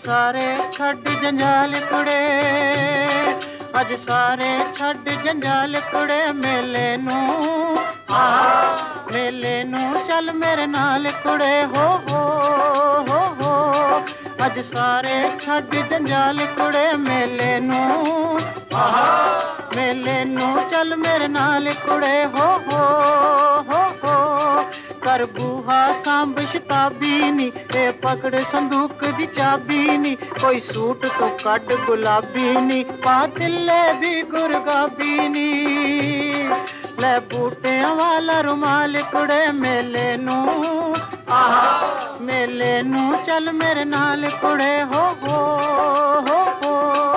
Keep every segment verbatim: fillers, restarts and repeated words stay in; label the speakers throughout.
Speaker 1: सारे छड्ड जंजाल कुड़े, अज सारे छड्ड जंजाल कुड़े, मेले नू आ मेले नू चल मेरे नाल कुड़े, हो हो हो हो। अज सारे छड्ड जंजाल कुड़े, मेले नू आ मेले नू चल मेरे नाल कुड़े, हो हो हो हो। कर बूहा सांभ शताबी नी, ते पकड़ संदूक दी चाबी नी, कोई सूट तो कड गुलाबी नी, पा तिल्ले दी गुरगाबी नी, ले बूटियां वाला रुमाल कुड़े, मेले नू आहा मेले नू चल मेरे नाल कुड़े, हो हो हो हो।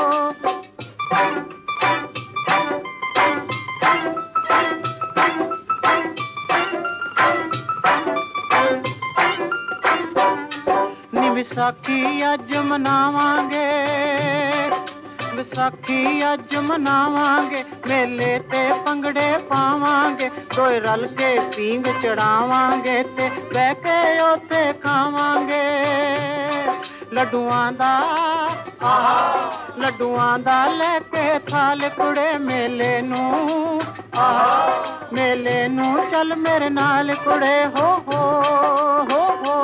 Speaker 1: नी विसाखी अज मनावांगे, विसाखी अज मनावांगे, मेले ते पंगड़े पावांगे, दोए रल के पींग चढ़ावांगे, ते बह के ओते खावांगे लड्डुआं दा आहा लड्डुआं दा लेके थाल कुड़े, मेले नू आहा मेले नू चल मेरे नाल कुड़े, हो हो हो हो।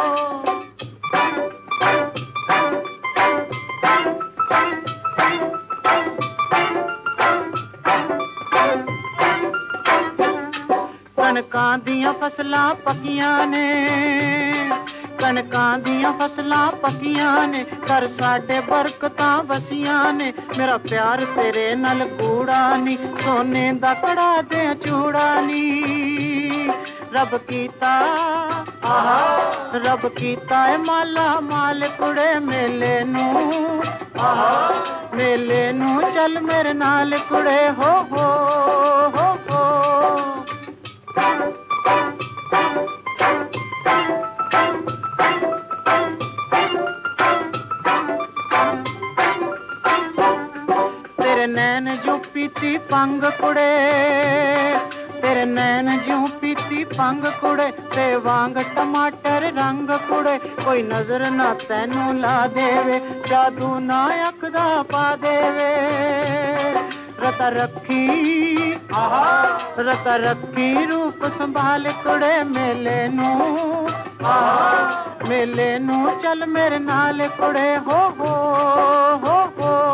Speaker 1: कणकां दियां फसलां पक्कियां ने, कणकां दियां फसलां पक्कियां ने, कर साडे बरकतां वसियां ने, मेरा प्यार तेरे नाल कूड़ा नी, सोने दा कड़ा दे चूड़ा नी, रब कीता आहा रब कीता है माला माल कुड़े, मेले नू आहा मेले नू चल मेरे नाल कुड़े, हो हो हो हो। तेरे नैन जो पीती पंग कुड़े, तेरे नैन जो पीती पंग कुड़े, ते वांग टमाटर रंग कुड़े, कोई नजर ना तैनू ला देवे, जादू ना अख दा पा देवे, रता रखी आहा रता रखी रूप संभाल कुड़े, मेले नू आहा मेले नू चल मेरे नाल कुड़े, हो हो हो हो।